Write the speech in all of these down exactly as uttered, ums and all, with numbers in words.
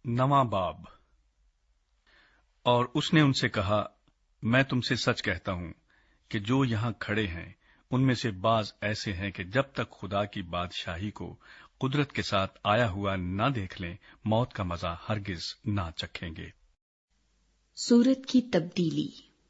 नवां बाब। और उसने उनसे कहा, मैं तुमसे सच कहता हूं कि जो यहां खड़े हैं उनमें से बाज ऐसे हैं कि जब तक खुदा की बादशाही को कुदरत के साथ आया हुआ न देख लें, मौत का मजा हरगिज ना चखेंगे। सूरत की तब्दीली।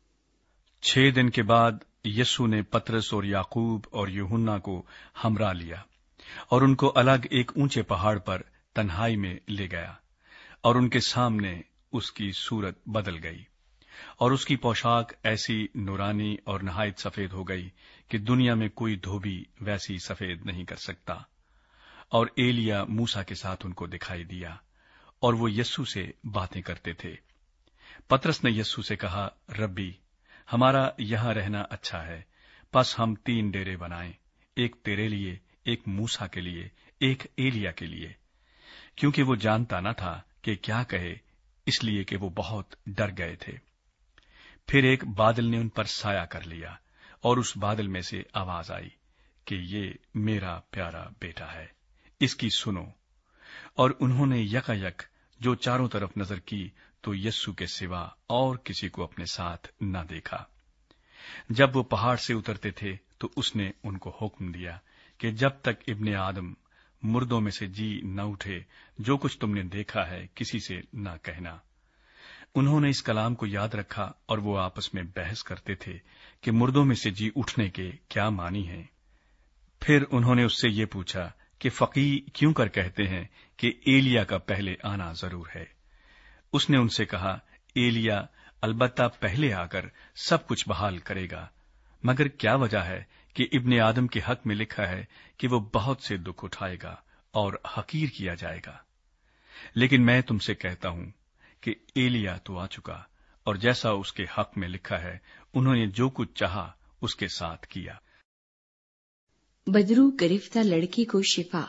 छह दिन के बाद यीशु ने पतरस और याकूब और यूहन्ना को हमरा लिया और उनको अलग एक ऊंचे पहाड़ पर तन्हाई में ले गया, और उनके सामने उसकी सूरत बदल गई और उसकी पोशाक ऐसी नूरानी और नहायत सफेद हो गई कि दुनिया में कोई धोबी वैसी सफेद नहीं कर सकता। और एलिया मूसा के साथ उनको दिखाई दिया और वो यीशु से बातें करते थे। पतरस ने यीशु से कहा, रब्बी, हमारा यहां रहना अच्छा है, बस हम तीन डेरे बनाएं, एक तेरे लिए, एक मूसा के लिए, एक एलिया के लिए। क्योंकि वो जानता न था कि क्या कहे, इसलिए कि वो बहुत डर गए थे। फिर एक बादल ने उन पर साया कर लिया और उस बादल में से आवाज आई कि ये मेरा प्यारा बेटा है, इसकी सुनो। और उन्होंने यकायक जो चारों तरफ नजर की तो यीशु के सिवा और किसी को अपने साथ न देखा। जब वो पहाड़ से उतरते थे तो उसने उनको हुक्म दिया कि जब तक इब्ने आदम मुर्दों में से जी न उठे, जो कुछ तुमने देखा है किसी से न कहना। उन्होंने इस कलाम को याद रखा और वो आपस में बहस करते थे कि मुर्दों में से जी उठने के क्या मानी है। फिर उन्होंने उससे ये पूछा कि फकी क्यों कर कहते हैं कि एलिया का पहले आना जरूर है। उसने उनसे कहा, एलिया अलबत्ता पहले आकर सब कुछ बहाल करेगा, मगर क्या वजह है कि इब्ने आदम के हक में लिखा है कि वो बहुत से दुख उठाएगा और हकीर किया जाएगा। लेकिन मैं तुमसे कहता हूं कि एलिया तो आ चुका, और जैसा उसके हक में लिखा है उन्होंने जो कुछ चाहा उसके साथ किया। बदरू गरिफ्ता लड़की को शिफा।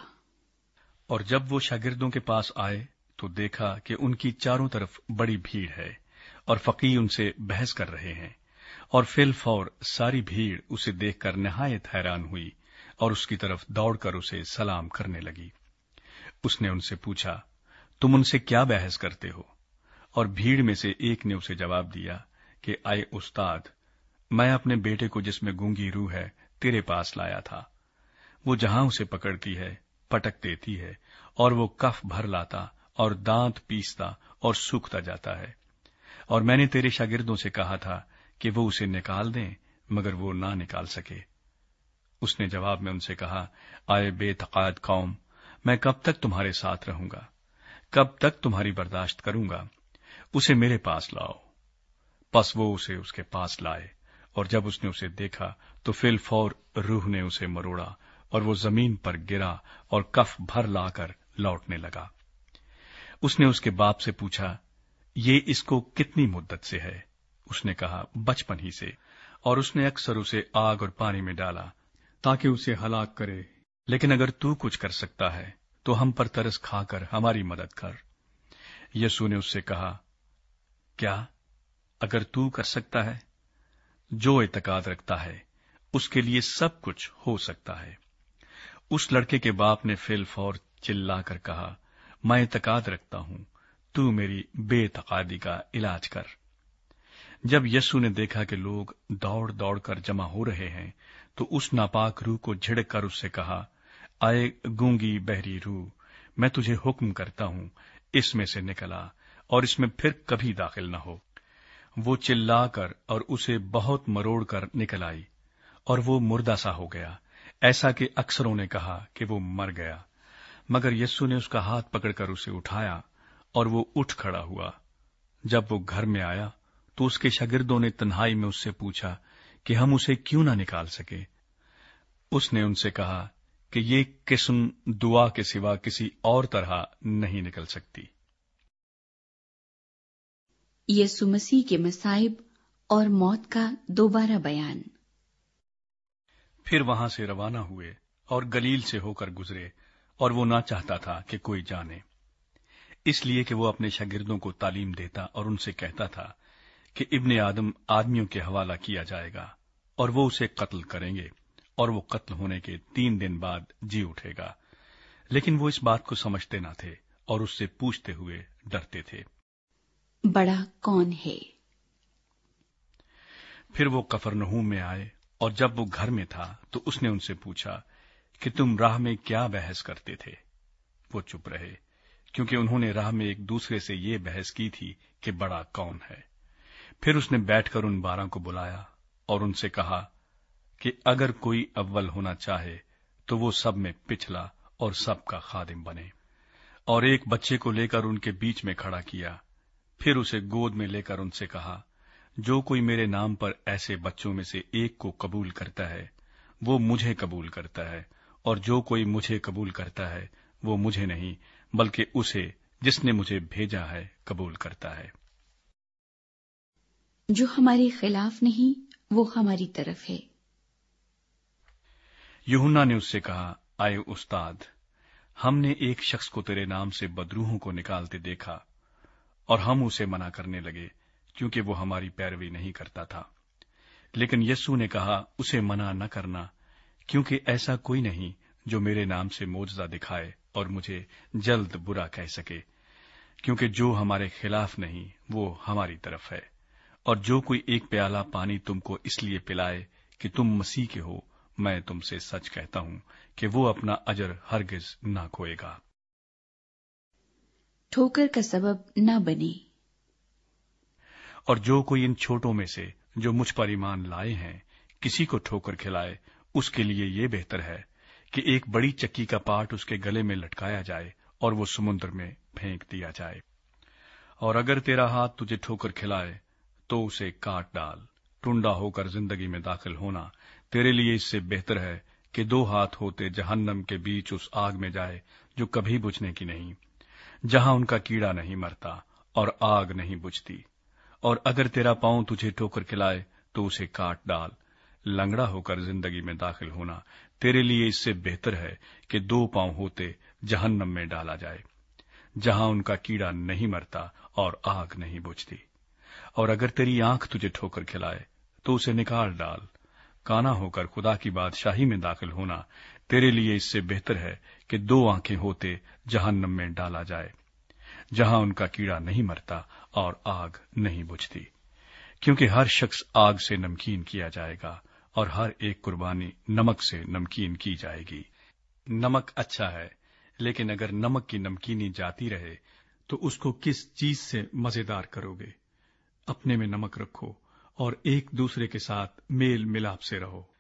और जब वो शागिर्दों के पास आए तो देखा कि उनकी चारों तरफ बड़ी भीड़ है और फकीह उनसे बहस कर रहे हैं। और फिल फौर सारी भीड़ उसे देखकर नहायत हैरान हुई और उसकी तरफ दौड़कर उसे सलाम करने लगी। उसने उनसे पूछा, तुम उनसे क्या बहस करते हो? और भीड़ में से एक ने उसे जवाब दिया कि आए उस्ताद, मैं अपने बेटे को जिसमें गूंगी रूह है तेरे पास लाया था। वो जहां उसे पकड़ती है पटक देती है, और वो कफ भर लाता और दांत पीसता और सूखता जाता है। और मैंने तेरे शागिर्दों से कहा था कि वो उसे निकाल दें, मगर वो ना निकाल सके। उसने जवाब में उनसे कहा, आए बेतकाद कौम, मैं कब तक तुम्हारे साथ रहूंगा? कब तक तुम्हारी बर्दाश्त करूंगा? उसे मेरे पास लाओ। बस वो उसे उसके पास लाए, और जब उसने उसे देखा तो फिल फौर रूह ने उसे मरोड़ा और वो जमीन पर गिरा और कफ भर लाकर लौटने लगा। उसने उसके बाप से पूछा, ये इसको कितनी मुद्दत से है? उसने कहा, बचपन ही से, और उसने अक्सर उसे आग और पानी में डाला ताकि उसे हलाक करे। लेकिन अगर तू कुछ कर सकता है तो हम पर तरस खाकर हमारी मदद कर। यीशु ने उससे कहा, क्या अगर तू कर सकता है? जो इत्तेकाद रखता है उसके लिए सब कुछ हो सकता है। उस लड़के के बाप ने फिल फौर चिल्लाकर कहा, मैं इत्तेकाद रखता हूं, तू मेरी बेतकादी का इलाज कर। जब यीशु ने देखा कि लोग दौड़ दौड़ कर जमा हो रहे हैं तो उस नापाक रूह को झिड़क कर उससे कहा, आए गूंगी बहरी रूह, मैं तुझे हुक्म करता हूं, इसमें से निकला और इसमें फिर कभी दाखिल न हो। वो चिल्लाकर और उसे बहुत मरोड़ कर निकल आई, और वो मुर्दा सा हो गया, ऐसा कि अक्सरों ने कहा कि वो मर गया। मगर यीशु ने उसका हाथ पकड़कर उसे उठाया और वो उठ खड़ा हुआ। जब वो घर में आया तो उसके शागिर्दों ने तन्हाई में उससे पूछा कि हम उसे क्यों ना निकाल सके। उसने उनसे कहा कि ये किस्म दुआ के सिवा किसी और तरह नहीं निकल सकती। यीशु मसीह के मसाइब और मौत का दोबारा बयान। फिर वहां से रवाना हुए और गलील से होकर गुजरे, और वो ना चाहता था कि कोई जाने, इसलिए कि वो अपने शागिर्दों को तालीम देता और उनसे कहता था कि इब्ने आदम आदमियों के हवाला किया जाएगा और वो उसे कत्ल करेंगे, और वो कत्ल होने के तीन दिन बाद जी उठेगा। लेकिन वो इस बात को समझते न थे और उससे पूछते हुए डरते थे। बड़ा कौन है? फिर वो कफरनहूम में आए, और जब वो घर में था तो उसने उनसे पूछा कि तुम राह में क्या बहस करते थे? वो चुप रहे, क्योंकि उन्होंने राह में एक दूसरे से ये बहस की थी कि बड़ा कौन है। फिर उसने बैठकर उन बारह को बुलाया और उनसे कहा कि अगर कोई अव्वल होना चाहे तो वो सब में पिछला और सबका खादिम बने। और एक बच्चे को लेकर उनके बीच में खड़ा किया। फिर उसे गोद में लेकर उनसे कहा, जो कोई मेरे नाम पर ऐसे बच्चों में से एक को कबूल करता है वो मुझे कबूल करता है, और जो कोई मुझे कबूल करता है वो मुझे नहीं बल्कि उसे जिसने मुझे भेजा है कबूल करता है। जो हमारे खिलाफ नहीं वो हमारी तरफ है। यूहन्ना ने उससे कहा, आए उस्ताद, हमने एक शख्स को तेरे नाम से बदरूहों को निकालते देखा और हम उसे मना करने लगे, क्योंकि वो हमारी पैरवी नहीं करता था। लेकिन यीशु ने कहा, उसे मना न करना, क्योंकि ऐसा कोई नहीं जो मेरे नाम से मोजज़ा दिखाए और मुझे जल्द बुरा कह सके, क्योंकि जो हमारे खिलाफ नहीं वो हमारी तरफ है। और जो कोई एक प्याला पानी तुमको इसलिए पिलाए कि तुम मसीह के हो, मैं तुमसे सच कहता हूं कि वो अपना अजर हरगिज ना खोएगा। ठोकर का सबब न बने। और जो कोई इन छोटों में से जो मुझ पर ईमान लाए हैं किसी को ठोकर खिलाए, उसके लिए ये बेहतर है कि एक बड़ी चक्की का पाट उसके गले में लटकाया जाए और वो समुद्र में फेंक दिया जाए। और अगर तेरा हाथ तुझे ठोकर खिलाए तो उसे काट डाल। टुंडा होकर जिंदगी में दाखिल होना तेरे लिए इससे बेहतर है कि दो हाथ होते जहन्नम के बीच उस आग में जाए जो कभी बुझने की नहीं, जहां उनका कीड़ा नहीं मरता और आग नहीं बुझती। और अगर तेरा पांव तुझे ठोकर खिलाए तो उसे काट डाल। लंगड़ा होकर जिंदगी में दाखिल होना तेरे लिए इससे बेहतर है कि दो पांव होते जहन्नम में डाला जाए, जहां उनका कीड़ा नहीं मरता और आग नहीं बुझती। और अगर तेरी आंख तुझे ठोकर खिलाए तो उसे निकाल डाल। काना होकर खुदा की बादशाही में दाखिल होना तेरे लिए इससे बेहतर है कि दो आंखें होते जहन्नम में डाला जाए, जहां उनका कीड़ा नहीं मरता और आग नहीं बुझती। क्योंकि हर शख्स आग से नमकीन किया जाएगा और हर एक कुर्बानी नमक से नमकीन की जाएगी। नमक अच्छा है, लेकिन अगर नमक की नमकीनी जाती रहे तो उसको किस चीज से मजेदार करोगे? अपने में नमक रखो और एक दूसरे के साथ मेल मिलाप से रहो।